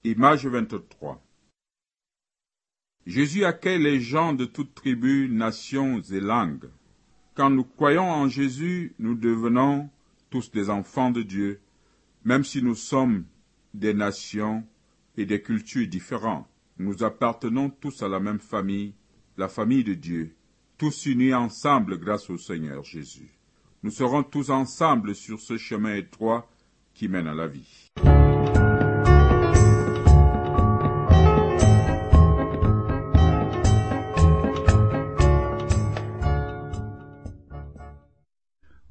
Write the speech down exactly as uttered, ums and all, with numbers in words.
Image vingt-trois. Jésus accueille les gens de toutes tribus, nations et langues. Quand nous croyons en Jésus, nous devenons tous des enfants de Dieu, même si nous sommes des nations et des cultures différentes. Nous appartenons tous à la même famille, la famille de Dieu, tous unis ensemble grâce au Seigneur Jésus. Nous serons tous ensemble sur ce chemin étroit qui mène à la vie.